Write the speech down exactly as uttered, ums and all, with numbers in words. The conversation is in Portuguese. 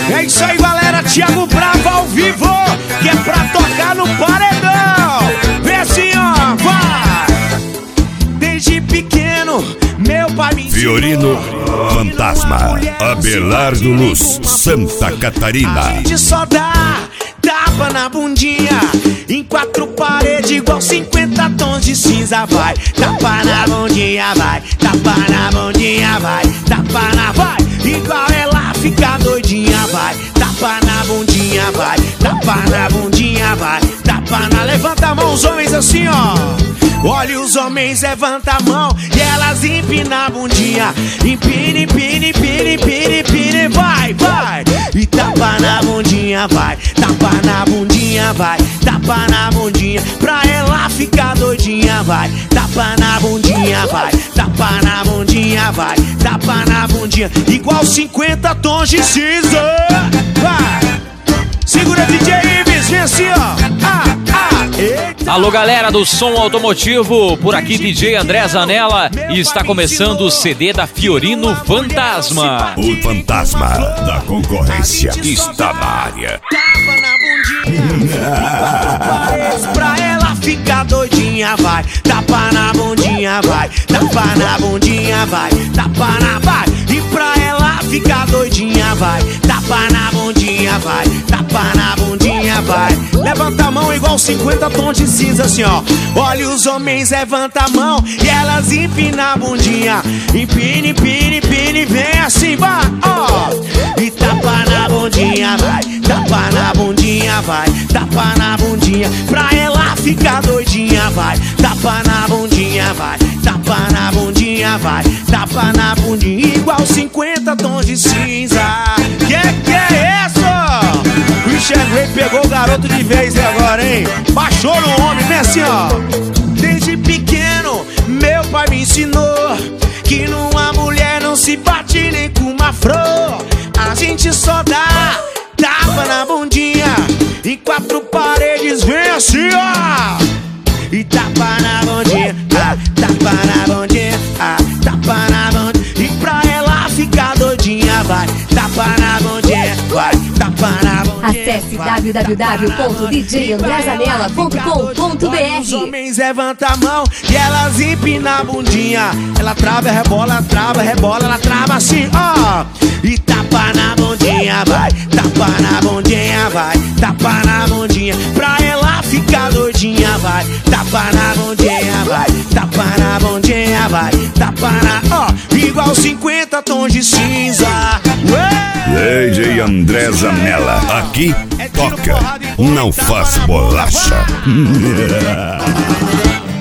É isso aí, galera, Thiago Bravo ao vivo, que é pra tocar no paredão. Vem assim, ó, vai. Desde pequeno, meu pai me Fiorino Fantasma, Abelardo Luz, Santa Catarina. A gente só dá tapa na bundinha, em quatro paredes igual cinquenta tons de cinza. Vai, tapa na bundinha, vai, tapa na bundinha, vai, tapa na, vai, igual ela fica doidinha. Vai, tapa na bundinha, vai, tapa na bundinha, vai, tapa na, levanta a mão os homens assim, ó. Olha os homens, levanta a mão e elas empina a bundinha. Empina, empina, empina, empina, empina, vai, vai. E tapa na bundinha, vai, tapa na bundinha, vai, tapa na bundinha, pra ela ficar doidinha. Vai, tapa na bundinha, vai, tapa na bundinha, vai, tapa na bundinha, igual cinquenta tons de cinza. Vai, segura D J Ives, vem assim, ó. Ah, ah, eita. Alô, galera do som automotivo, por aqui D J André Zanella e está começando o C D da Fiorino Fantasma. O fantasma da concorrência está na área. Tapa na bundinha, pra ela ficar doidinha. Vai, tapa na bundinha, vai, tapa na bundinha, vai, tapa na, vai, e pra ela ficar doidinha. Vai, tapa na bundinha, vai, tapa na bundinha, vai. Levanta a mão igual cinquenta tons de cinza, assim, ó. Olha os homens, levanta a mão e elas empina a bundinha. Empina, empina, empina, vem assim, vai, ó. E tapa na bundinha, vai, tapa na bundinha, vai, tapa na bundinha, pra ela ficar doidinha. Vai, tapa na bundinha, vai, tapa na bundinha, vai, tapa na bundinha, igual cinquenta tons de cinza. Que que é isso? Christian Grey pegou o garoto de vez agora, hein? Baixou no homem, vem assim, ó. Desde pequeno, meu pai me ensinou que numa mulher não se bate nem com uma flor. A gente só dá tapa na bundinha, em quatro paredes, vem assim, ó. E tapa na bundinha, ah, tapa na bundinha, ah, tapa na bundinha, e pra ela ficar doidinha. Vai, tapa na bundinha, vai, tapa na bundinha. Acesse w w w ponto d j andré zanella ponto com ponto b r. Os homens levanta a mão e elas empina a bundinha. Ela trava, rebola, trava, rebola, ela trava assim, ó. E tapa na bundinha, vai, tapa na bundinha, vai, tapa na bundinha, pra ela ficar doidinha. Vai, tapa na bundinha, vai, tapa na bundinha, vai, tapa na, ó, igual cinquenta tons de cinza. D J André Zanella, aqui toca, não faz bolacha.